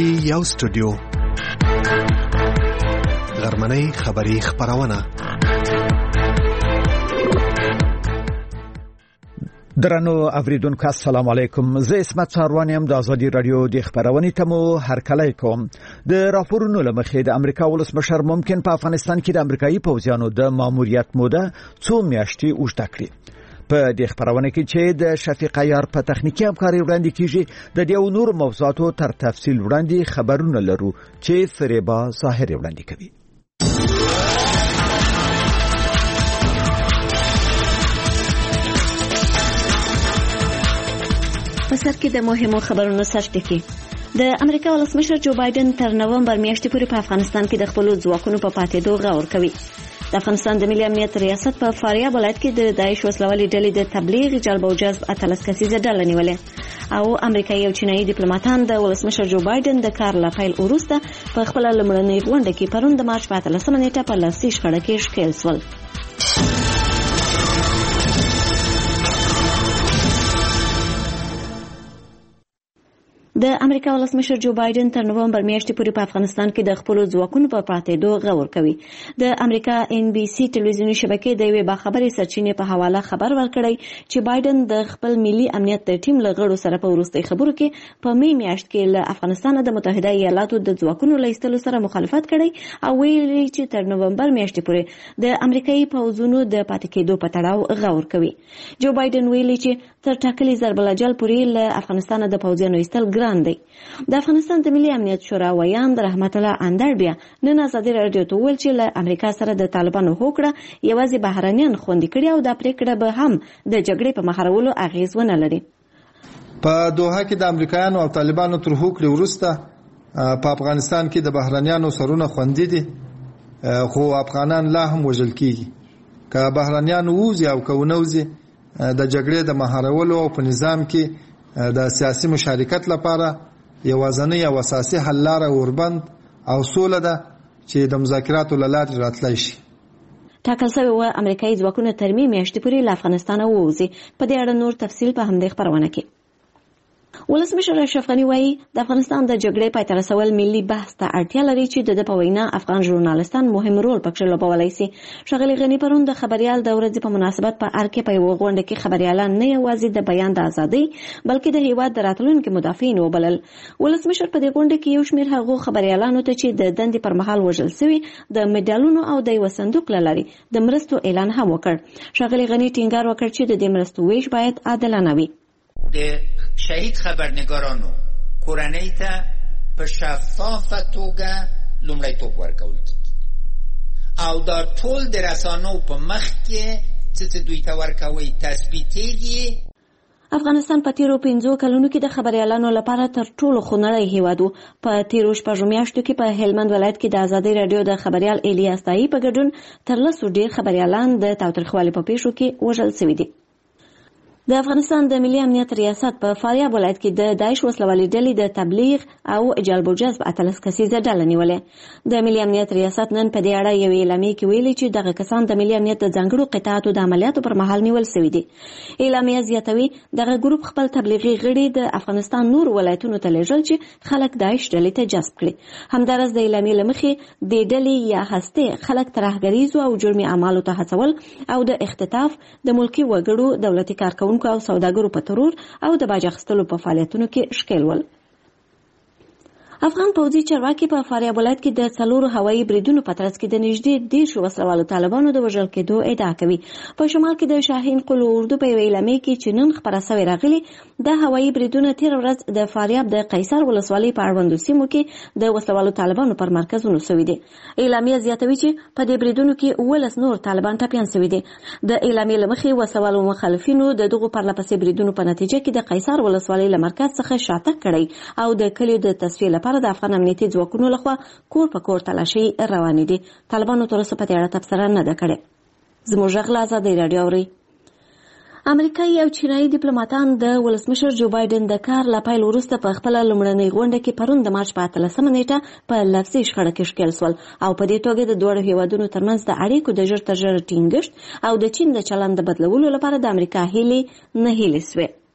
یو سټوډیو غرمنۍ خبری خبرونه. درنو اوریدونکو السلام علیکم. زه اسمت ساروان یم د ازادي رادیو د خبرونې تمو هرکلی کوم. د راپورونو لمخې د امریکا ولسمشر ممکن په افغانستان کې د امریکایي پوځیانو د ماموریت موده 2 میاشتې اوږده کړي. په دې خبرونه کې چې د شفیق عیار په تخنیکی همکاري وړاندې کیږي د دې نور موضوعاتو تر تفصیل وړاندې خبرونه لرو چې فریبا ظاهر وړاندې کوي. په سر کې د مهمو خبرونو سرټکی. د امریکا ولسمشر جو بایدن تر نومبر میاشتې پورې په افغانستان کې د خپل ځواکونو په پاتېدو غور کوي. د افغانستان د ملي امنیت ریاست په فاریاب ولایت کې د داعش وسلوالې ډلې د تبلیغ جلب او جذب 13 کسیزه ډله نیولې او امریکایي او چینایي ډیپلوماټان د ولسمشر جو بایدن د کار له پیل وروسته په خپل لومړنۍ غونډه کې پرون د مارچ په 13 نیټه په لاسي شخړه کې ښکېل شول. د امریکا ولسمشر جو بایدن تر نومبر میاشتې پورې په افغانستان کې د خپل ځواکونو په پاتېدو غور کوي. د امریکا NBC ټلویزیونی شبکې د یوې باخبري سرچینې په حواله خبر ورکړی چې بایدن د خپل ملي امنیت د ټیم له غړو سره په وروستۍ خبرو کې په می میاشت کې له افغانستان د متحده ایالاتو د ځواکونو له ایستلو سره مخالفت کړی او ویلي چې تر نومبر میاشتې پورې د امریکایي پوځونو د پاتې کېدو په تړاو غور کوي. جو بایدن ویلي چې تر ټاکلي ضرب الاجل پورې له افغانستان د پوځیانو ایستل ګران دی. د افغانستان د ملي امنیت شورا ویان د رحمت الله اندر بیا نن ازادي رادیو ته ویل چې له امریکا سره د طالبانو هوکړه یوازې بهرانيان خوندي کړي او د پریکړه به هم د جګړې په مخارولو اغیز ونه لري. په دوحه کې د امریکایانو او طالبانو تر هوکړې وروسته په افغانستان کې د بهرانيانو سرونه خوندي دي خو افغانان لا هم وژل کیږي. که بهرانيان ووزي او که ونوزي د جګړې د مهارولو او په نظام کې د سیاسي مشارکت لپاره یوازنۍ او اساسي حل لاره اوربند او سوله ده چې د مذاکراتو له لارې راتلای شي. ټاکل شوی و امریکایي ځواکونه تر می میاشتې پورې له افغانستان ووځي. په دې اړه نور تفصیل په همدې خبرونه کې. ولسمشر اشرف غني وایي د افغانستان د جګړې پای ته رسول ملي بحث ته اړتیا لري چې د په وینا افغان ژورنالستان مهم رول پکې لوبولی شي. ښاغلي غني پرون د خبريال د ورځې په مناسبت په ارکه په یو غونډه کې خبريالان نه یوازې د بیان د ازادۍ بلکې د هیواد د راتلونکو مدافعین وبلل. ولسمشر په دې غونډه کې یو شمېر هغو خبريالانو ته چې د دندې پر مهال وژل شوي د میډالونو او د یو صندوق لاري د مرستو اعلان هم وکړ. ښاغلي غني ټینګار وکړ چې د دې مرستو ویش باید عادلانه وي. د شهید خبرنګارانو کورنۍ ته په شفافه توګه لومړیتوب ورکول کیږي او دا ټول د رسانو په مخ کې چې دوی ته ورکوي تثبیتېږي. افغانستان په تیرو 15 کلونو کې د خبريالانو لپاره تر ټولو خونړی هیواد و. په تیرو شپږو میاشتو کې په هلمند ولایت کې د ازادي رادیو د خبريال الیاس تایی په ګډون تر 100 ډیر خبريالان د تاوتریخوالي په پیښو کې وژل شوي دي. د افغانستان د ملي امنیت ریاست په فاریاب ولایت کې د داعش وسلوالې ډلې د تبلیغ او جلب او جذب 13 کسیزه ډله نیولې. د ملي امنیت ریاست نن په دې اړه یو اعلامیه کې ویلي چې دغه کسان د ملي امنیت د ځانګړو قطاعاتو د عملیاتو پر مهال نیول شوي دي. اعلامیه زیاتوي دغه ګروپ خپل تبلیغي غړي د افغانستان نور ولایتونو ته لیږل چې خلک داعش ډلې ته جذب کړي. همدارس د اعلامیه لمخې د ډلې یا هسته خلک ترهګریزو او جرمي اعمالو ته هڅول او د اختطاف د ملکی وګړو دولتي کارکونکو او سوداګرو په ترور او د باج اخیستلو په فعالیتونو کې ښکېل ول. افغان پوځي چارواکي په فاریاب ولایت کې د 4 هوایي بریدونو په ترڅ کې د نږدې 10 وسلوالو طالبانو د وژل کېدو ادعا کوي. په شمال کې د شاهین قلو اردو په اعلامیه کې چې نن خبره شوې راغلي د هوایي بریدونو تیر ورځ د فاریاب د قیصر ولسوالۍ په اړوندو سیمو کې د وسلوالو طالبانو پر مرکزونو شوي دي. اعلامیه زیاتوي چې په دې بریدونو کې 19 نور طالبان ټپیان شوي دي. د اعلامیه لمخې وسلوالو مخالفینو د دغو پرلپسې بریدونو په نتیجه کې د قیصر ولسوالۍ له مرکز څخه شاتګ کړی او د کلیو د تصفیې لپاره د افغان امنیتي ځواکونو لخوا کور په کور تلاشي روانې دي. طالبانو تر اوسه په دې اړه تبصره نه ده کړې. زموږ غږ له ازادۍ رادیو اوري. امریکایي او چینایي ډیپلوماټان د ولسمشر جو بایدن د کار له پیل وروسته په خپل لومړنۍ غونډه کې پرون د مارچ په 13 نیټه په لفظي شخړه کې ښکېل شول او په دې توګه د دوه هیوادونو ترمنځ د اړیکو د ژر تر ژره ټینګښت او د چین د چلند د بدلولو لپاره د امریکا هیلې نه هیلې شوې.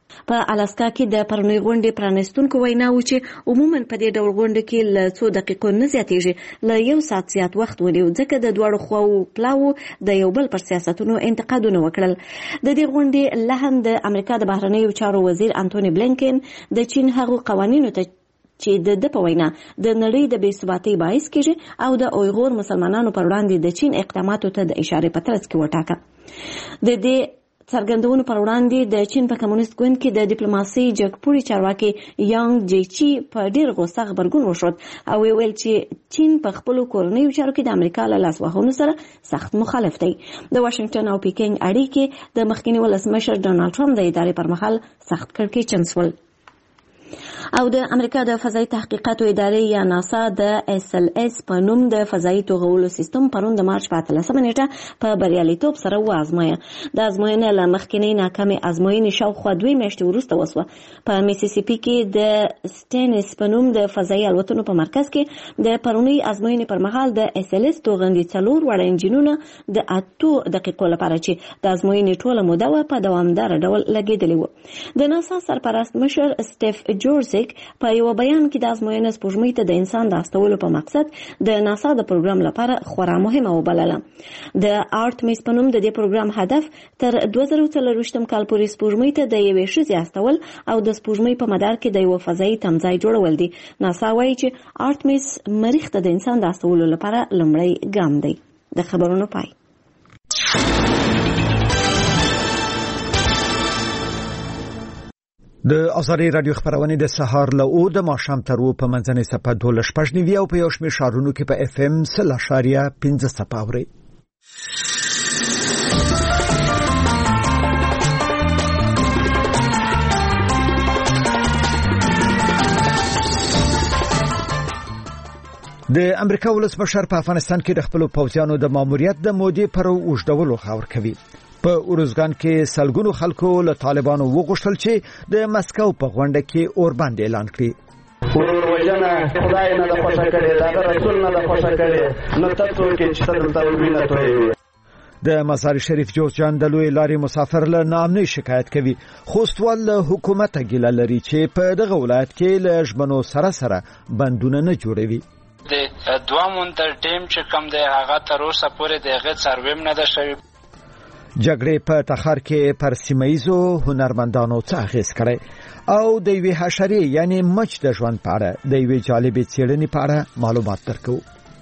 په الاسکا کې د پرونی غونډې پرانیستونکو ویناوو چې عموما په دې ډول غونډه کې له څو دقیقو نه زیاتېږي له 1 ساعت زیات وخت ونیو ځکه د دواړو خواو پلاوو د یو بل پر سیاستونو انتقادونه وکړل. د دې غونډې لحن د امریکا د بهرنیو چارو وزیر انټونی بلینکن د چین هغو قوانینو ته چې د په وینا د نړۍ د بې ثباتۍ باعث کېږي او د اویغور مسلمانانو پر وړاندې د چین اقداماتو ته د اشارې په ترڅ کې وټاکه. د دې څرګندونو پر وړاندې د چین په کمونیست ګوند کې د ډیپلوماسۍ جګپوړي چارواکي یانګ جیچي په ډیر غوسه خبرګون وښود او ویل چې چین په خپل کورنیو چارو کې د امریکا له لاسوهنو سره سخت مخالف دی. د واشنگټن او پیکینګ اړیکې د مخکینی ولسمشر ډونالد ټرمپ د ادارې پر مهال سخت کړکېچن شول. او د امریکا د فضایي تحقیقاتو ادارې یا ناسا د SLS په نوم د فضایي توغولو سیستم پرون د مارچ په 13 نیټه په بریالیتوب سره وازمایه. د ازموینې له مخکینی ناکامې ازموینې شاوخوا 2 میاشتې وروسته وسوه. په میسیسیپي کې د سټینس په نوم د فضایي الوتنو په مرکز کې د پرونی ازموینې پر مهال د SLS توغندي 4 وړ انجینونه د 8 دقیقو لپاره چې د ازموینې ټوله موده په دوامدار ډول لګیدلې و. د ناسا سرپرست مشر سټیف جورج په یو بیان کې د ازموینې سپوږمۍ ته د انسان د استولو په مقصد د ناسا د پروګرام لپاره خورا مهمه وبلله. د آرټمیس په نوم د دې پروګرام هدف تر 2024 کال پورې سپوږمۍ ته د یوې ښځې استول او د سپوږمۍ په مدار کې د یو فضایي تمځای جوړول دي. ناسا وایي چې آرټمیس مریخ ته د انسان د استولو لپاره لومړی ګام دی. د خبرونو پای. د ازاري رادیو خبرونه د سهار له او د ماښام تر و په منځنۍ صفه 12:09 او په یو شمېر شهرونو کې په FM 0.15 صفه اوري. د امریکا ولسمشر په افغانستان کې د خپل پوځیانو د ماموریت د مودې پر اوږدولو خبر کوي. په اورزګان کې سلګونو خلکو له طالبانو وغوښتل چې د مسکو په غونډه کې اوربند اعلان کړي. ورور وجنه خدای نه د خوښه کړي دا رسول نه د خوښه کړي نو تاسو کې چې تاسو وینئ توي. د مزار شریف جوزجان د لوی لارې مسافر له نامنۍ شکایت کوي. خوستوال له حکومت ګیله لري چې په دغه ولایت کې له ژمنو سره بندونه نه جوړوي. د دوامون تر ټیم چې کم دی هغه تر اوسه پورې د هغه سرویم نه ده شوی. جګړې په تخار کې پر سیمایزو هنرمندانو څه اغیز کړی او د یوې حشرې یعنی مچ د ژوند په اړه د یوې جالبې څېړنې په اړه معلومات درکو.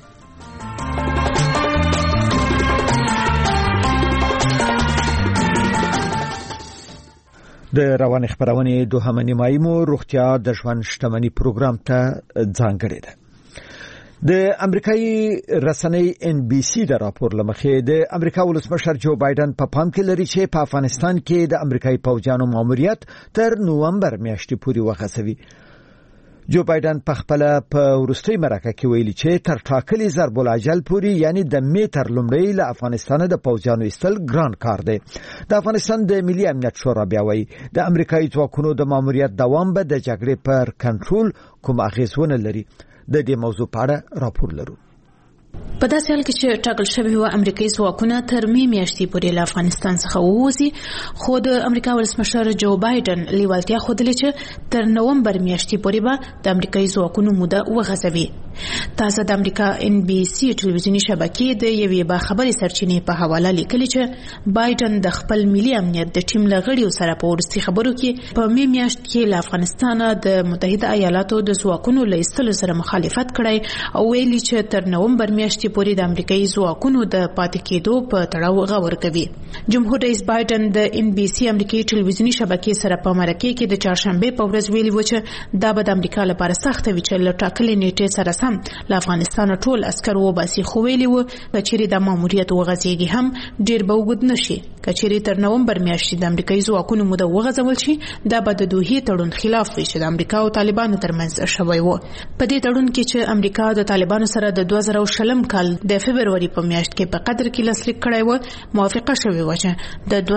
د روان خبرونه دوهمه نیمایي مو روغتیا د ژوند شتمنۍ پروګرام ته ځانګړې ده. د امریکایي رسنۍ NBC د راپور لمخې د امریکا ولسمشر جو بایدن په پام کې لري چې په افغانستان کې د امریکایي پوځیانو ماموریت تر نومبر میاشتې پورې وغځوي. جو بایدن په خپل په وروستي مرکه کې ویلي چې تر ټاکلي ضرب الاجل پورې یعنی د میټر لومړی له افغانستان د پوځیانو ایستل ګران کار دی. د افغانستان د ملي امنیت شورا بیا وایي د امریکایي ځواکونو د ماموریت دوام به د جګړې پر کنټرول کوم اغیزونه لري. د دې موضوع په اړه راپور لرو. په داسې حال کې چې ټاکل شوی و امریکایي ځواکونه تر میاشتې پورې له افغانستان څخه ووځي خو د امریکا ولسمشر جو بایدن لیوالتیا ښودلې چې تر نومبر میاشتې پورې به د امریکایي ځواکونو موده وغځوي. تازه د امریکا NBC ټلویزیونی شبکې د یوې باخبرې سرچینې په حواله لیکلي چې بایدن د خپل ملي امنیت د ټیم له غړیو سره په وروستي خبرو کې په میاشت کې له افغانستان د متحده ایالاتو د ځواکونو له ایستلو سره مخالفت کړی او ویلي چې تر نومبر میاشتې پورې د امریکایي ځواکونو د پاتې کېدو په تړاو غور کوي. جمهور رئیس بایدن د NBC امریکایي ټلویزیونی شبکې سره په مرکه کې د چهارشنبه په ورځ ویلي و چې دا به د امریکا لپاره سخت وي چې له ټاکلې نیټې سره سم له افغانستان ټول عسكر وباسي خو ویلي و کچېرې د ماموریت وغځېږي هم ډیر به وګد نشي. کچېرې تر نومبر میاشتې د امریکایي ځواکونو موده وغځول شي دا به د دوحې تړون خلاف وي چې د امریکا او طالبانو ترمنځ شوی و. په دې تړون کې چې امریکا د طالبانو سره د 2020 کال د فبرवरी په میاشت کې په قطر کې لاسلیک کړی و موافقه شوې و چې د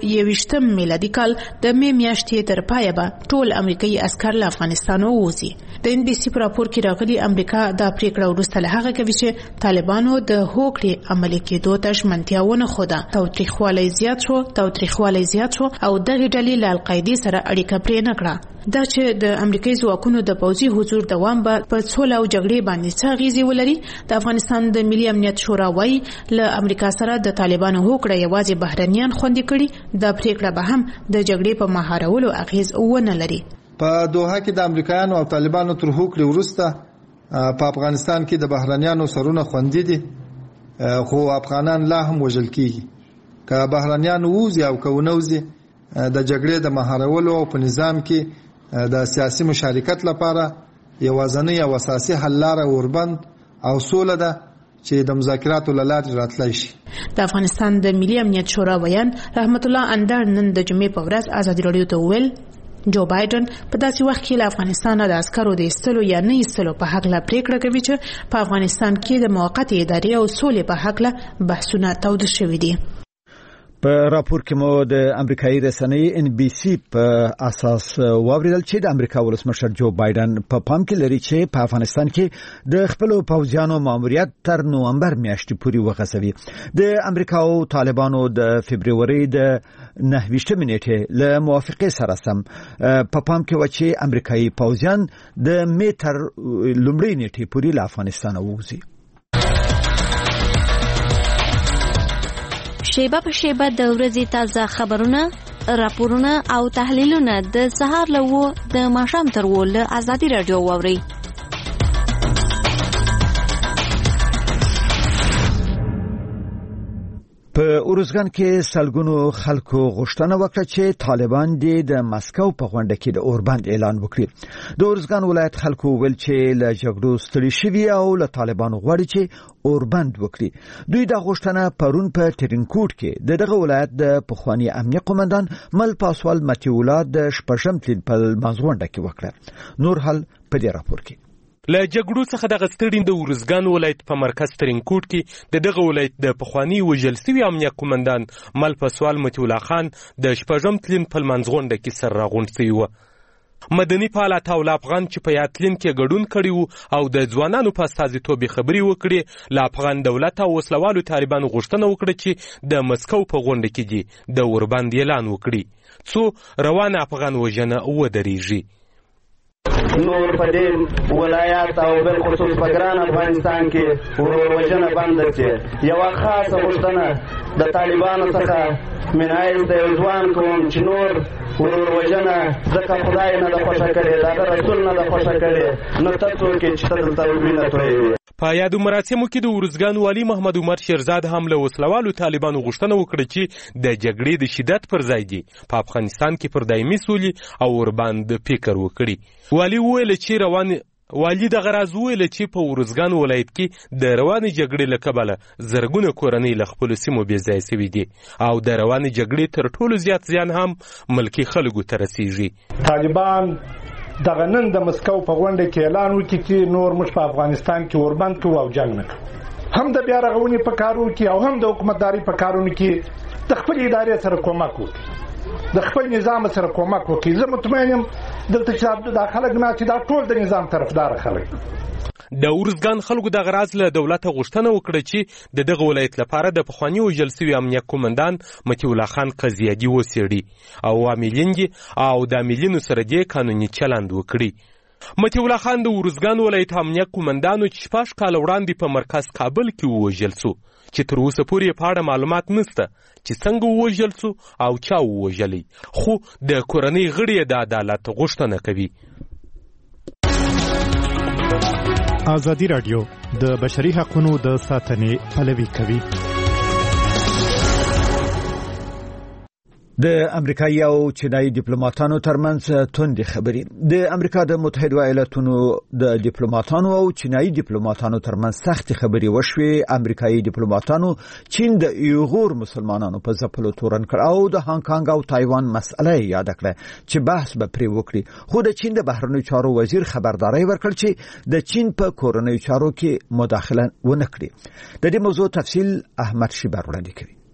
2021 میلادي کال د می میاشتې تر پایه به ټول امریکایي عسكر له افغانستان ووځي. د ان بي سي پر راپور کې راغلي امریکا د پریکړه وروسته له هغه کوي چې طالبانو د هوکړې عملي کېدو ته ژمنتیاونه خوده تاوتریخوالی زیات شو او دغه ډلې له القاعده سره اړیکه پرې نه کړه دا چې د امریکایي ځواکونو د پوځي حضور دوام به په سوله او جګړې باندې څه اغیزې ولري د افغانستان د ملي امنیت شورا وايي له امریکا سره د طالبانو هوکړه یوازې بهرنیان خوندي کړي د پریکړه به هم د جګړې په مهارولو اغیز ونه لري په دوحه کې د امریکایانو او طالبانو تر هوکړې وروسته په افغانستان کې د بهرنیانو سرونه خوندي دي خو افغانان لا هم وژل کیږي که بهرنیان ووزي او که ونوزي د جګړې د مهارولو او په نظام کې د سیاسي مشارکت لپاره یوازنی او اساسي حل لاره اوربند او سوله ده چې د مذاکراتو له لارې راتلای شي د افغانستان د ملي امنیت شورا ویان رحمت الله اندر نن د جمعې په ورځ ازادي رادیو ته ویل جو بایدن په داسې وخت کې له افغانستان د عسکرو د ایستلو یا نه ایستلو په حق لا پریکړه کوي چې په افغانستان کې د موقتې ادارې او سولې په حق لا بحثونه تود شوي دي په راپور کې مو د امریکایي رسنۍ ان بي سي په اساس واوریدل چې د امریکا ولسمشر جو بایدن په پام کې لري چې په افغانستان کې د خپل پوځیانو ماموریت تر نومبر میاشتې پورې وغځوي د امریکا او طالبانو د فبرवरी د 9 نیټې له موافقې سره سم په پام کې و چې امریکایي پوځیان د می تر لومړۍ نیټې پورې له افغانستان ووځي شیبه په شیبه د ورځې تازه خبرونه راپورونه او تحلیلونه د سهار له د ماښام تر له ازادي رادیو واوري په اورزګان کې سلګونو خلکو غوښتنه وکړه چې طالبان د مسکو په غونډه کې د اوربند اعلان وکړي د اورزګان ولایت خلکو ویل چې له جګړو ستړي شوي او له طالبان غواړي چې اوربند وکړي دوی د غوښتنه پرون په ترینکوټ کې دغه ولایت د پخوانی امنیه قومندان مل پاسوال متیولا د شپږم تلین په مازغونډه کې وکړه نور حل په دې راپور کې له جګړو څخه د غستړین د اورزګان ولایت په مرکز ترینکوټ کې دغه ولایت د پخوانی وژل شوی امنیه قومندان مل پاسوال متیولا خان د شپږم تلین په مازغونډه کې سر راغونډ شوی و مدني فعالیت او افغان چې په یاتلین کې ګډون کړي او د ځوانانو په استازیتوب خبري وکړي له افغان دولت او وسلوالو طالبانو غوښتنه وکړه چې د مسکو په غونډه کې دي د اوربند اعلان وکړي څو روان افغان وژنه ودرېږي نور په دې ولایت او بل خصوص په ګران افغانستان کې ورور وژنه بند کړي یو خاصه غوښتنه د طالبانو څخه منایل د ځوان کوم چې نور ورور وژنه ځکه خدای نه د خوښه کړي دا رسول نه د خوښه کړي نو تاسو کې چې تاسو وینئ توي په یادو مراسمو کې د اورزګان والی محمد عمر شیرزاد هم له وسلوالو طالبانو غوښتنه وکړه چې د جګړې د شدت پر ځای دي په افغانستان کې پر دایمي سولې او ورباند فکر وکړي والی ویل چې والی د غراز ویل چې په اورزګان ولایت کې د رواني جګړې له کبله زرګونه کورنۍ له خپل سیمو بې ځای شوي دي او د رواني جګړې تر ټولو زیات زیان هم ملکي خلکو ته رسیږي طالبان دغه نن د مسکو په غونډه کې اعلان وکړي چې نور موږ په افغانستان کې اوربند کوو او جنگ نه کوو هم د بیا رغونې په کارونو کې او هم د حکومتداري په کارونو کې د خپل ادارې سره کومک وکړي د خپل نظام سره کومک وکړي زه مطمئن یم دلته چې دا خلک نه چې دا ټول د نظام طرفدار خلک د اورزګان خلکو د غراز له دولت غوښتنه وکړه چې د دغه ولایت لپاره د پخوانی وژل شوی امنیه قومندان متیولا خان قضیادي وڅېړي او عاملین دي او د عاملینو سره دې قانوني چلند وکړي متیولا خان د اورزګان ولایت امنیه قومندانو چې 6 کال وړاندې په مرکز کابل کې وژل شو چې تر اوسه پورې په اړه معلومات نشته چې څنګه وژل شو او چا وژلی خو د کورنۍ غړي د عدالت غوښتنه کوي ازادي رادیو د بشري حقوقو د ساتنې پلوي کوي د امریکایي او چینایي ډیپلوماټانو ترمنځ توندې خبرې د امریکا د متحده ایالاتونو د ډیپلوماټانو او چینایي ډیپلوماټانو ترمنځ سخت خبرې وشوې امریکایي ډیپلوماټانو چین د یوغور مسلمانانو په ځپلو تورن کړ او د هانګ کانګ او تایوان مسله یاد کړه چې بحث به پرې وکړي خو د چین د بهرنیو چارو وزیر خبرداري ورکړ چې د چین په کورنیو چارو کې مداخله ونه کړي د دې موضوع تفصیل احمد شیبر وړاندې کوي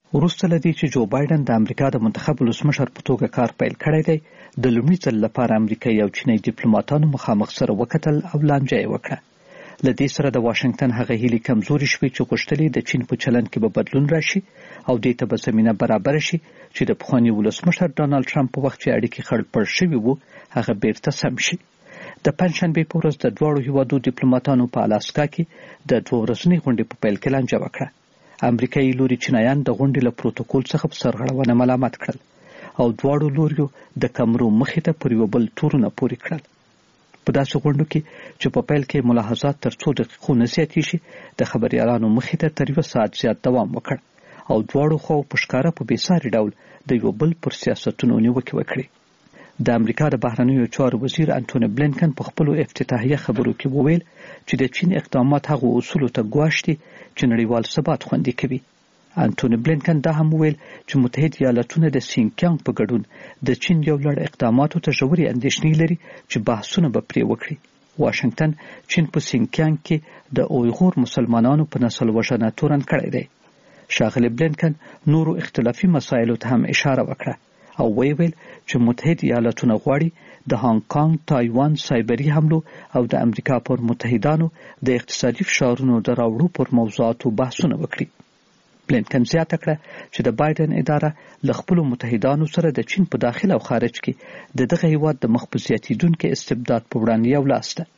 وروسته لدی چې جو بایدن د امریکا د منتخب ولسمشر په توګه کار پیل کړی دی، د لومړي ځل لپاره امریکایي او چینی ډیپلوماټانو مخامخ سره وکتل او لانجه یې وکړه. لدې سره د واشنگټن هغه هیلې کمزوري شوې چې غوښتلې د چین په چلند کې به بدلون راشي او دې ته به زمینه برابر شي چې د پخواني ولسمشر ډانلډ ټرمپ په وخت چې اړیکې خړپړ شوي وو هغه بیرته سم شي. د پنځشنبې په ورځ د دواړو هیوادو ډیپلوماټانو په الاسکا کې د 2 ورځنۍ غونډې په پیل کې لانجه وکړه. امریکایي لوري چینایان د غونډې له پروتوکول څخه په سرغړونه ملامت کړل او دواړو لوریو د کمرو مخې ته پر یو بل تورونه پورې کړل. په داسې غونډو کې چې په پیل کې ملاحظات تر 2 دقیقو نه زیاتې شي د خبريالانو مخې ته تر 1 ساعت زیات دوام وکړ او دواړو خو په ښکاره په بېساري ډول د یو بل پر سیاستونو نیوکې وکړې. د امریکا د بهرنیو چارو وزیر انټونی بلینکن په خپل افتتاحیه خبرو کې وویل چې د چین اقدامات هغه اصولو ته ګواښ دي چې نړیوال ثبات خوندي کوي. انټونی بلینکن دا هم وویل چې متحده ایالاتونه د سینکیانګ په ګډون د چین یو لړ اقداماتو ته ژورې اندېښنې لري چې بحثونه به پرې وکړي. واشنگټن چین په سینکیانګ کې د اویغور مسلمانانو په نسل وژنه تورن کړی دی. ښاغلی بلینکن نورو اختلافي مسایلو ته هم اشاره وکړه او ویل چې متحده ایالاتونه غواړي د هانګ کانګ، تایوان، سایبري حملو او د امریکا پر متحدانو د اقتصادي فشارونو د راوړو پر موضوعاتو بحثونه وکړي. بلینکن زیاته کړه چې د بایدن اداره له خپلو متحدانو سره د چین په داخل او خارج کې د دغه هیواد د مخ په زیاتېدونکي استبداد په وړاندې یو لاس ده.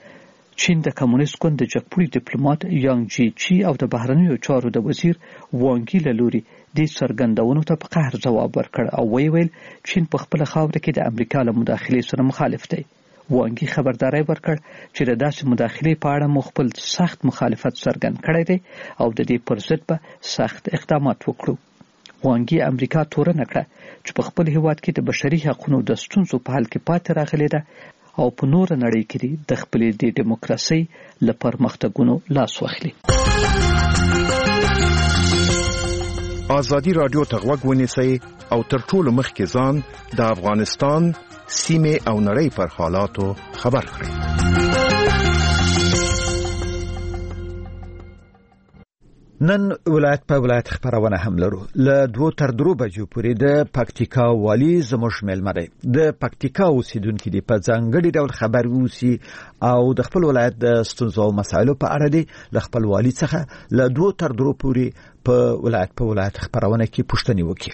چین د کمونیست ګوند د جګپوړي ډیپلوماټ یانګ جی چی او د بهرنیو چارو د وزیر وانګي له لوري دې څرګندونو ته په قهر ځواب ورکړ او ویل چین په خپل خاوره کې د امریکا له مداخلې سره مخالف دی. وانګي خبرداري ورکړ چې د داسې مداخلې په اړه خپل سخت مخالفت څرګند کړی دی او د دې پر ضد به سخت اقدامات وکړو. وانګي امریکا تورنه کړه چې په خپل هیواد کې د بشري حقوقو د ستونزو په حل کې پاتې راغلي ده او په نور نړۍ کې د خپلې د دیموکراسي له پرمختګونو لاس واخلي. ازادي رادیو ته غوږ ونیسئ او تر ټولو مخکې ځان د افغانستان سیمه او نړۍ پر حالاتو خبر کړئ. نن ولایت په ولایت خبرونه هم لرو. له 2 تر 3 بجو پورې د پکتیکا والی زموږ مېلمه دی. د پکتیکا اوسیدونکو دی په ځانګړي ډول خبر ووسی او د خپل ولایت د ستونزو او مسایلو په اړه دی له خپل والی څخه له 2 تر 3 پورې په ولایت خبرونه کې پوښتنې وکړي.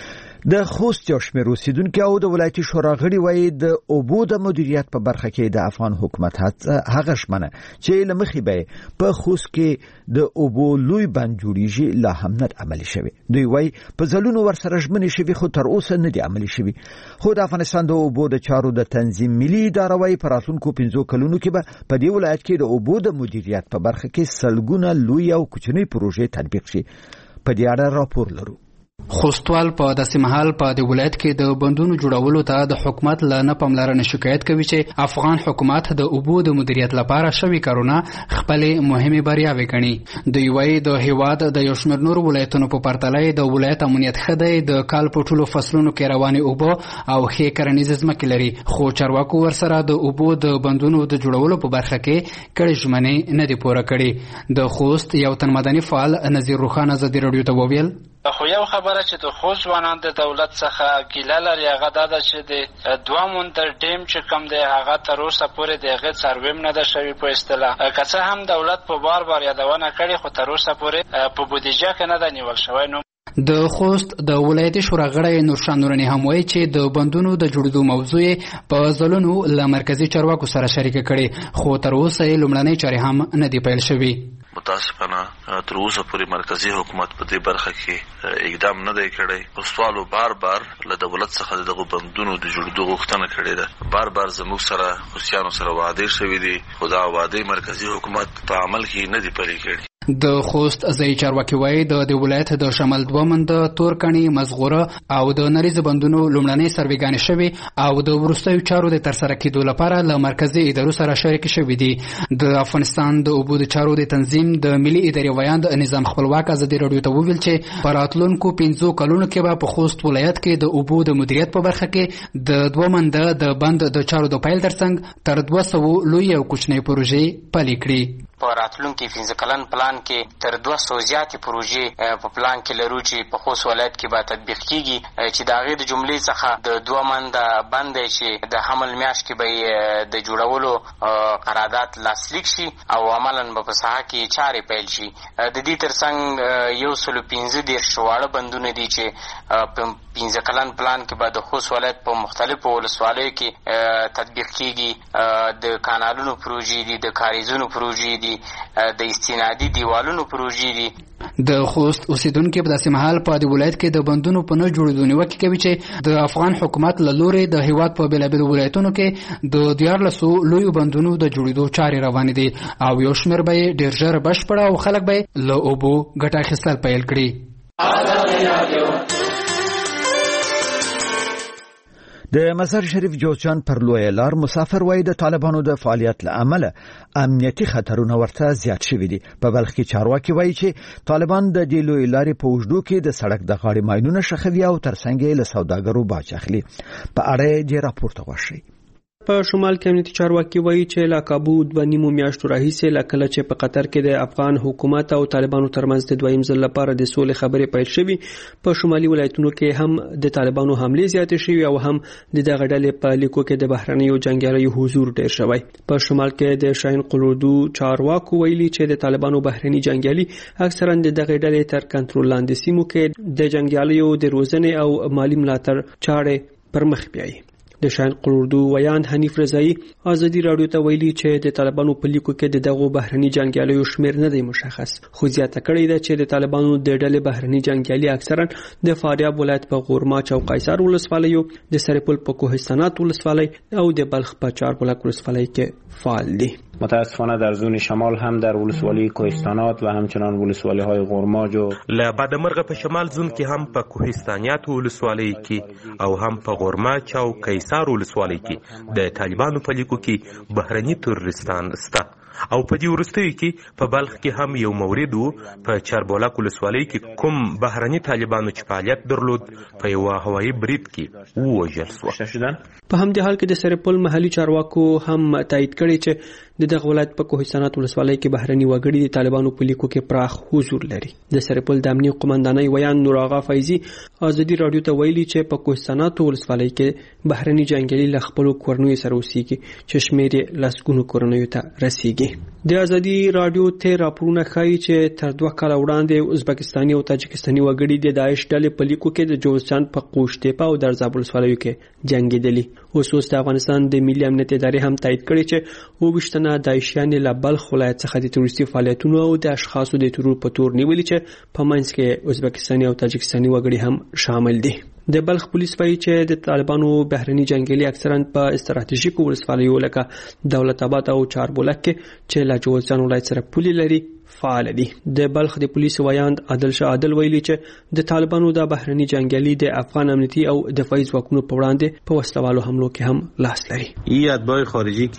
د خوست یو شمېر اوسیدونکو او د ولایتي شورا غړي وایي د اوبو د مدیریت په برخه کې د افغان حکومت هغه ژمنه چې لمخې به په خوست کې د اوبو لوی بند جوړیږي لا هم نه عملي شوی. دوی وایي په ځلونو ورسره ژمنې شوی خو تر اوسه نه دي عملي شوی. خو د افغانستان د اوبو د چارو د تنظیم ملي اداره وایي په راتلونکو 5 کلونو کې به په دې ولایت کې د اوبو د مدیریت په برخه کې سلګونه لوی او کوچنۍ پروژې تطبیق شي. په دې اړه راپور لرو. خوستوال په داسې مهال په د ولایت کې د بندونو جوړولو ته د حکومت له نه پاملرنې شکایت کوي چې افغان حکومت د اوبو د مدیریت لپاره شوي کارونه خپل مهمه بریاوې ګڼي. دوی وایي د هیواد د یو شمېر نور ولایتونو په پرتله د ولایت امنیت ښه دی، د کال په ټولو فصلونو کې روانې اوبه او ښې کرنیزې ځمکې لري، خو چارواکو ورسره د اوبو د بندونو د جوړولو په برخه کې کړې ژمنې نه دي پوره کړي. د خوست یو تن مدني فعال نذیر روخان ازادي راډیو ته وویل خو یو خبره چې د خوست ځوانان د دولت څخه ګیله لري هغه دا ده چې د 2 مونتر ډیم چې کوم دی هغه تر اوسه پورې د هغې څارویم نه ده شوي په اصطلاح. که څه هم دولت په بار یادونه کړې خو تر اوسه پورې په بودیجه کې نه ده نیول شوی. د خوست د ولایتي شورا غړی نورشان نوراني هم وایي چې د بندونو د جوړېدو موضوع په ځلونو له مرکزي چارواکو سره شریکه کړې خو تر اوسه یې لومړنۍ چارې هم نه دي پیل شوي. متاسفانه تر اوسه پورې مرکزي حکومت په دې برخه کې اقدام نه دی کړی. خوستوالو بار له دولت څخه دغه بندونو د جوړېدو غوښتنه کړې ده. بار زموږ سره خوستیانو سره وعدې شوي دي خو دا وعدې مرکزي حکومت په عمل کې نه دي پلي کړي. د خوست ځایي چارواکي وایي د ولایت د شمال 2 مند تورکڼي، مزغوره او د نریزه بندونو لومړنۍ سروېګانې شوي او د وروستیو چارو د ترسره کېدو لپاره له مرکزي ادارو سره شریک شوي دي. د افغانستان د اوبو د چارو د تنظیم د ملي ادارې ویاند نظام خپلواک ازادي راډیو ته وویل چې په راتلونکو 5 کلونو کې به په خوست ولایت کې د اوبو د مدیریت په برخه کې د 2 مند د بند د چارو د پیل ترڅنګ تر 200 لوی او کوچنۍ پروژې پلي کړي. په راتلونکي 15 کلن پلان کې تر 200 زیاتې پروژې په پلان کې لرو چې په خوست ولایت کې به تطبیق کیږي چې د هغې د جملې څخه د 2 منده بند چې د حمل میاشت کې به د جوړولو قرارداد لاسلیک شي او عملاً به په ساحه کې چارې پیل شي. د دې ترڅنګ 115 واړه بندونه دي چې په 15 کلن پلان کې به د خوست ولایت په مختلفو ولسوالیو کې تطبیق کیږي. د کانالونو پروژې دي، د کاریزونو پروژې دي، د استنادي دیوالونو پروژې دي. د خوست اوسیدونکو په داسې مهال په د ولایت کې د بندونو په نه جوړېدو نیوکه کوي چې د افغان حکومت له لوري د هیواد په بېلابېلو ولایتونو کې د 14 لویو بندونو د جوړېدو چارې روانې دي او یو شمېر به یې ډېر ژر بشپړه او خلک به له اوبو ګټه اخیستل پیل کړي. د مزار شریف جوزجان پر لویه لار مسافر وای د طالبانو د فعالیت له امله امنیتي خطرونه ورته زیات شوي دي. په بلخ کې چارواکي وایي چې طالبان د دې لویې لارې په اوږدو کې د سړک د غاړې ماینونه ښخوي او ترڅنګ یې له سوداګرو باج اخلي. په اړه یې راپورته وشي. په شمال کې امنیتي چارواکي وایي چې لا کابو د نیمو میاشتو راهیسې لا کله چې په قطر کې د افغان حکومت او طالبانو ترمنځ د دویم ځل لپاره د سولې خبرې پیل شوې، په شمالي ولایتونو کې هم د طالبانو حملې زیاتې شوې او هم د دغه ډلې په لیکو کې د بهرنیو جنګیالیو حضور ډېر شوی. په شمال کې د شاهین قلوردو چارواکو ویلي چې د طالبانو بهرني جنګیالي اکثرا د دغه ډلې تر کنټرول لاندې سیمو کې د جنګیالیو د روزنې او مالی ملاتړ چارې پر مخ بیایي. د شاهین قلوردو ویان حنیف رضایی ازادي رادیو ته ویلي چې د طالبانو په لیکو کې د دغو بهرني جنګیالیو شمیر نه دی مشخص، خو زیاته کړې ده چې د طالبانو د ډلې بهرني جنګیالي اکثرا د فاریاب ولایت په غورماچ او قیصر ولسوالیو، د سرپل په کوهستانات ولسوالۍ او د بلخ په چاربلک ولسوالۍ کې فعال دي. متاسفانه در زون شمال هم در ولسوالی کوهستانات و همچنان ولسوالی های غورماج و لبادمرغ په شمال زون کې هم په کوهستانیات ولسوالی کې او هم په غورماچ او قیصر ولسوالی کې د طالبانو په لیکو کې بهرني تروریستان سته او په دې وروستیو کې په بلخ کې هم یو مورد وو په چاربولک ولسوالۍ کې کوم بهرني طالبانو چې فعالیت درلود په یو هوایي برید کې ووژل شو. په همدې حال کې د سرپل محلي چارواکو هم تایید کړی چې د دغه ولایت په کوهستانات ولسوالۍ کې بهرني وګړي د طالبانو په لیکو کې پراخ حضور لري. د سرپل د امنیت قومندانۍ ویان نور آغا فیضي ازادي رادیو ته ویلي چې په کوهستانات ولسوالۍ کې بهرني جنګیالي له خپلو کورنیو سره اوسېږي چې شمېر یې لسګونو کورنیو ته رسیږي. د ازادي رادیو ته راپورونه ښایي چې تر 2 کال وړاندې ازبکستاني او تاجکستاني وګړي د داعش ډلې په لیکو کې د جوزجان په قوشتېپه او درزاب ولسوالیو کې جنګېدلي. اوس د افغانستان د ملي امنیت ادارې هم تایید کړی چې 22 داعشیان له بلخ ولایت څخه د تروریستي فعالیتونو او د اشخاصو د ترور په تور نیولي چې په منځ کې ازبکستاني او تاجکستاني وګړي هم شامل دي. د بلخ پولیس وایي چې د طالبانو بهرني جنګیالي اکثرا په استراتیژیکو ولسوالیو لکه دولت آباد او چاربولک کې چې له جوزجان ولایت سره پولي لري فعال دي. د بلخ د پولیس ویاند عادل شاه عادل ویلي چې د طالبانو د بهرني جنګیالي د افغان امنیتي او دفاعي ځواکونو په وړاندې په وسلوالو حملو کې هم لاس لري. ای اتباع خارجي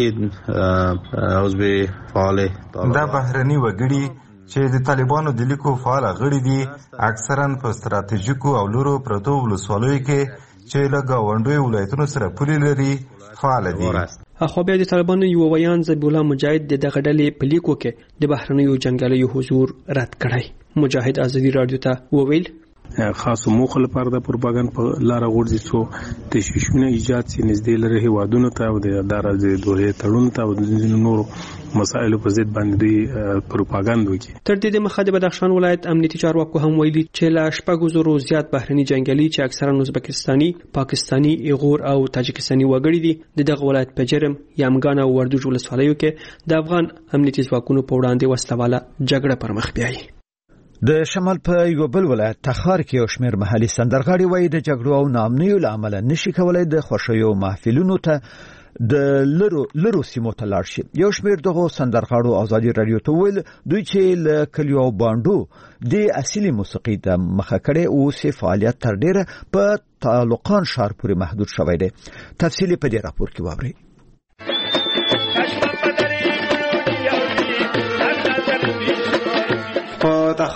کې عضو فعال دا بهرني وګړي چې د طالبانو د لیکو فعال غړي دي اکثرا په استراتیژیکو او لورو پرتو ولسوالیو کې چې له ګاونډیو ولایتونو سره پولي لري فعال دي. خو بیا د طالبانو یو ویان ذبیح الله مجاهد د دغه ډلې په لیکو کې د بهرنیو جنګیالیو حضور رد کړی. مجاهد ازادي رادیو ته وویل خاصو موخه لپاره د پروپاګاندا په لار غورځي څو تشویشونه ایجاد سي نږدې لري هیوادونو ته او د دارازي دوه تړون ته او د نورو مسایلو په ضد باندې دوی پروپاګاندا وکړي. تر دې مخه د بدخشان ولایت امنیتي چارواکو هم ویلي چې لا شپږ زرو زیات بهرني جنګیالي چې اکثرا ازبکستاني، پاکستاني، ایغور او تاجکستاني وګړي دي د دغه ولایت په جرم، یامګان او وردوج ولسوالیو کې د افغان امنیتي ځواکونو په وړاندې وسلواله جګړه پر مخ بیایي. د شمال په یو بل ولایت تخار کې یو شمېر محلي سندرغاړي وایي د جګړو او ناامنیو له امله نشي کولای د خوښیو محفلونو ته د لرو سیمو ته لاړ شي. یو شمېر دغه سندرغاړو ازادي رادیو ته ویل دوی چې له کلیو او باندو د اصلي موسیقي د مخه کړي او سي فعالیت تر ډیره په تعلقان ښار پورې محدود شوی دی. تفصیلی په دې راپور کې واورئ. په تخار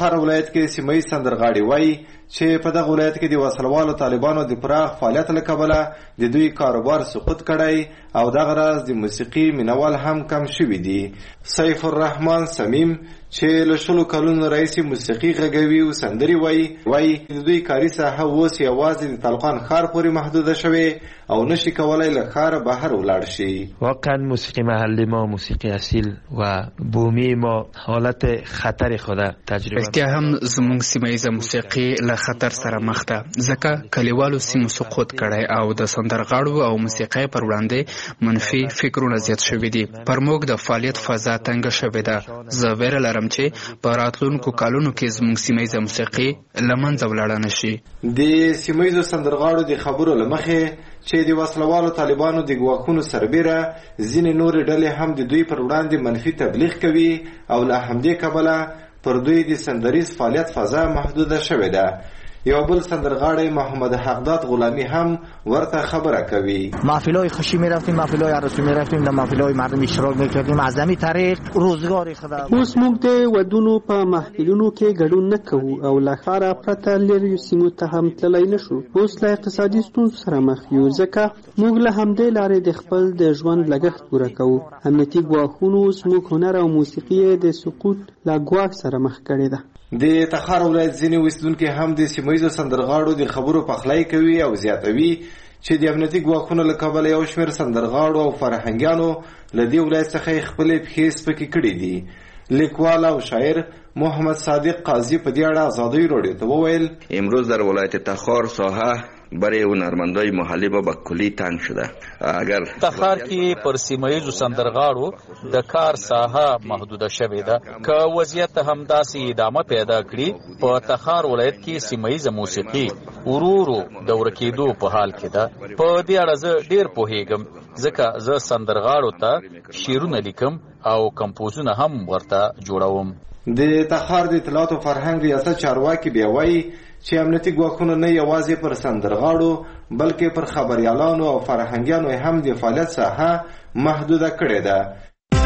تخار ولایت کې سیمه‌یز سندرغاړي وایي چې په دغه ولایت کې د وسلوالو طالبانو د پراخ فعالیت له کبله د دوی کاروبار سقوط کړی او دغه راز د موسیقي مینوال هم کم شوي دي. سیف الرحمن سمیم چې له 20 کلونو راهیسې موسیقي غږوي او سندرې وایي د دوی کاري ساحه اوس یوازې د طلقان ښار پورې محدوده شوې او نشي کولای له ښاره بهر ولاړ شي. واقعا موسیقی محلی ما، موسیقی اصیل و بومی ما حالت خطر خود تجربه. رښتیا هم زموږ سیمه‌یزه موسیقي له خطر سره مخ ده، ځکه کلیوالو سیمو سقوط کړی او د سندرغاړو او موسیقۍ پر وړاندې منفي فکرونه زیات شوي دي. پر موږ د فعالیت فضا تنګه شوې ده. زه ویره لرم چې په راتلونکو کلونو کې زموږ سیمه‌یزه موسیقي له منځه ولاړه نه شي. د سیمه‌یزو سندرغاړو د خبرو له مخې چې د وسلوالو طالبانو د ګواښونو سربیره ځینې نورې ډلې هم د دوی پر وړاندې منفي تبلیغ کوي او له همدې کبله پر دوی د سندریز فعالیت فضا محدوده شوې ده. یو بل سندرغاړی محمد حقداد غلامی هم ورته خبره کوي. محفل‌های خوشی می‌رفتیم، محفل‌های عروسی می‌رفتیم، در محفل‌های مردم اشتراک می‌کردیم، از همین طریق روزگار خود. اوس موږ د ودونو په محفلونو کې ګډون نه کوو او له ښاره پرته لرې سیمو ته هم تللی نه شو. اوس له اقتصادي ستونزو سره مخ یو، ځکه موږ له همدې لارې د خپل د ژوند لګښت پوره کوو. امنیتي ګواښونو زموږ هنر او موسیقي د سقوط له ګواښ سره مخ کړې ده. د تخار ولایت ځینې اوسیدونکي هم د سیمه‌یزو سندرغاړو د خبرو پخلی کوي او زیاتوي چې د امنیتي ګواښونو له کبله یو شمېر سندرغاړو او فرهنګیانو له دې ولایت څخه خپلې پښې سپکې کړې دي. لیکوال او شاعر محمد صادق قاضی په دې اړه آزادی راډیو ته وویل امروز در ولایت تخار ساحه برای هنرمندای محلی به کلی تنگ شده. اگر تخار کې پر سیمه‌یزو سندرغاړو د کار ساحه محدوده شوې ده. که وضعیت همداسې ادامه پیدا کړي په تخار ولایت کې سیمه‌یزه موسیقي ورو د ورکېدو په حال کې ده. په دې اړه زه ډېر پوهېږم ځکه زه سندرغاړو ته شعرونه لیکم او کمپوزونه هم ورته جوړوم. د تخار د اطلاعات او فرهنګ ریاست چارواکي بیا وایي چې امنیتي ګواښونه نه یوازې پر سندرغاړو بلکې پر خبریالانو او فرهنګیانو هم د فعالیت ساحه محدوده کړې ده.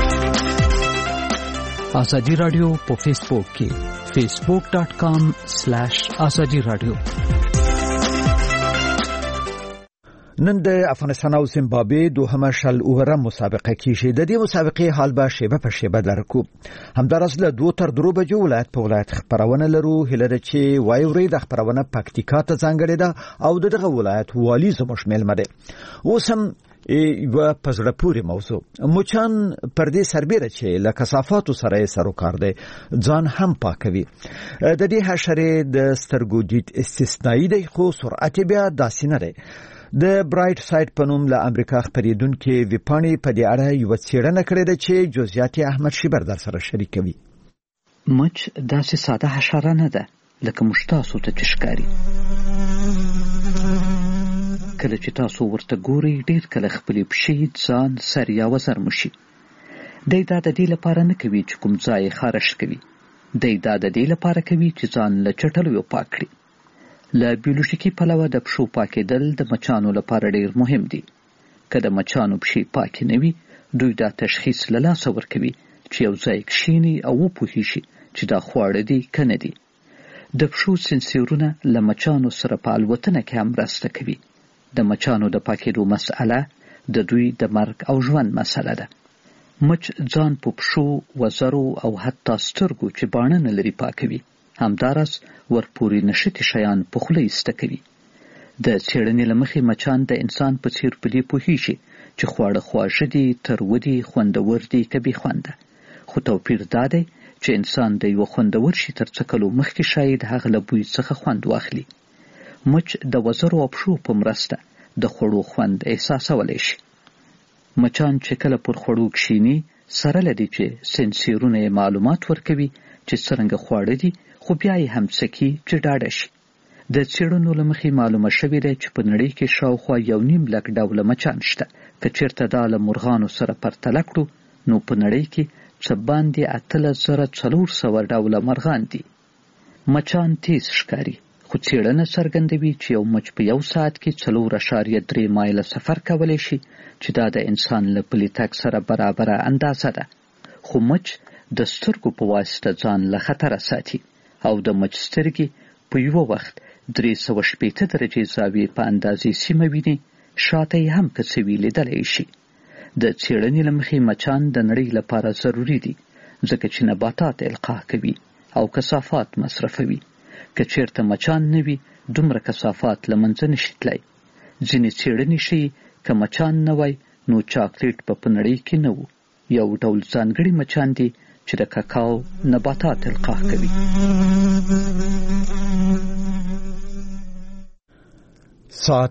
ازادي رادیو په فیسبوک کې facebook.com/azadi radio. نن د افغانستان او زیمبابوې دوهمه شل اووره مسابقه کیږي. د دې مسابقې حال به شیبه په شیبه درکو. همدارس له 2 تر 3 بجو ولایت په ولایت خبرونه لرو. هله د چې وایوري د خبرونه پکتیکا ته ځانګړې ده او دغه ولایت والی زموږ ملمه ده. اوسم یو پزړه پوری موضوع مچان پر دې سربېره چې له کثافاتو سره سروکار دی ځان هم پاکوي. د دې حشره د سترګو دید استثنایی دی خو سرعت بیا داسې نه دی. د برایټ سایډ په نوم له امریکا خبرېدونکو ویپانی په دې اړه یو څېړنه کړې ده چې جزئیات احمد شیبر در سره شریکوي. مچ داسې ساده حشره نه ده لکه موږ تاسو ته ښکاري. کله چې تاسو ورته ګورئ ډېر کله خپلې پښې ځان سر یا وزر مشي. دی دا د دې لپاره نه کوي چې کوم ځای خارش کوي. دی دا د دې لپاره کوي چې ځان له چټلیو پاک کړي. له بیولوژیکي پلوه د پښو پاکېدل د مچانو لپاره ډېر مهم دي. که د مچانو پښې پاکې نه وي دوی دا تشخیص له لاسه ورکوي چې یو ځای کښېني او وپوهېږي چې دا خواړه دي که نه دي. د پښو سنسورونه له مچانو سره په الوتنه کې هم مرسته کوي. د مچانو د پاکېدو مسئله د دوی د مرګ او ژوند مسئله ده. مچ ځان په پښو، وزرو او حتی سترګو چې باڼه نه لري پاکوي. همداراز ورپورې نښتي شیان په خوله ایسته کوي. د څېړنې له مخې مچان د انسان په څېر په دې پوهېږي چې خواړه خواږه دي، تروه دي، خوندور دي که بې خونده. خو توپیر دا دی چې انسان د یوه خوندور شي تر څکلو مخکې شاید هغه له بوی څخه خوند واخلي. مچ د وزرو او پښو په مرسته د خوړو خوند احساسولی شي. مچان چې کله پر خوړو کښېني سره له دې چې سنسورونه یې معلومات ورکوي چې څرنګه خواړه دي خو بیا یې هم سکي چې ډاډه شي. د څېړنو له مخې معلومه شوې ده چې په نړۍ کې شاوخوا 1.5 لک ډوله مچان شته. که چېرته دا له مرغانو سره پرتله کړو نو په نړۍ کې څه باندې 8400 ډوله مرغان دي. مچان تیز ښکاري خو څېړنه څرګندوي چې یو مچ په 1 ساعت کې 4.3 مایله سفر کولی شي چې دا د انسان له پلي تګ سره برابره اندازه ده. خو مچ د سترګو په واسطه ځان له خطره ساتي او د مچ سترګې په یو وخت 380 درجې زاویې په اندازې سیمه ویني شاته هم کڅوي لیدلی شي. د څېړنې له مخې مچان د نړۍ لپاره ضروري دي ځکه چې نباتات القاح کوي او کثافات مصرفوي. که چیرته مچان نه وي دومره کثافات له منځه نشي تللی. ځینې څېړنې ښیي که مچان نه وای نو چاکلیټ په نړۍ کې نه و. یو ډول ځانګړي مچان دي چې د کاکاو نباتات القاح کوي. ساعت